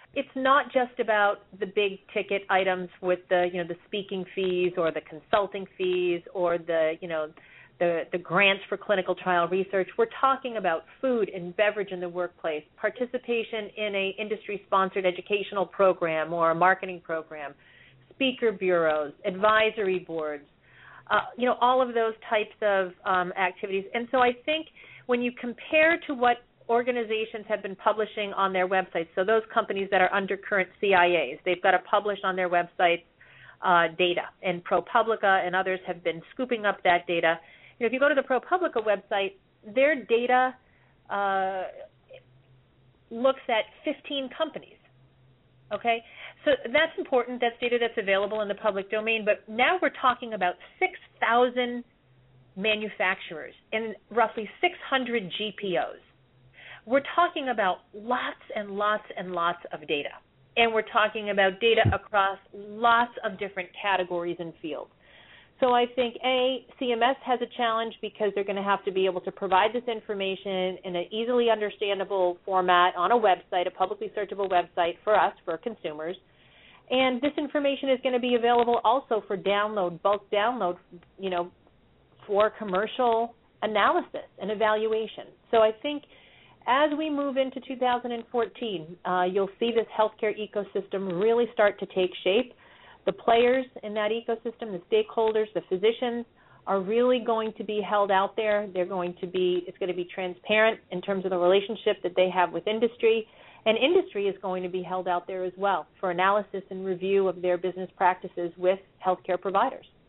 it's not just about the big ticket items with the the speaking fees or the consulting fees or the the grants for clinical trial research. We're talking about food and beverage in the workplace, participation in a industry-sponsored educational program or a marketing program, speaker bureaus, advisory boards, all of those types of activities. And so I think when you compare to what organizations have been publishing on their websites, so those companies that are under current CIAs, they've got to publish on their websites data, and ProPublica and others have been scooping up that data. If you go to the ProPublica website, their data looks at 15 companies. Okay, so that's important. That's data that's available in the public domain. But now we're talking about 6,000 manufacturers and roughly 600 GPOs. We're talking about lots and lots and lots of data. And we're talking about data across lots of different categories and fields. So I think, CMS has a challenge because they're going to have to be able to provide this information in an easily understandable format on a website, a publicly searchable website for us, for consumers. And this information is going to be available also for download, bulk download, for commercial analysis and evaluation. So I think as we move into 2014, you'll see this healthcare ecosystem really start to take shape. The players in that ecosystem, the stakeholders, the physicians, are really going to be held out there. It's going to be transparent in terms of the relationship that they have with industry, and industry is going to be held out there as well for analysis and review of their business practices with healthcare providers.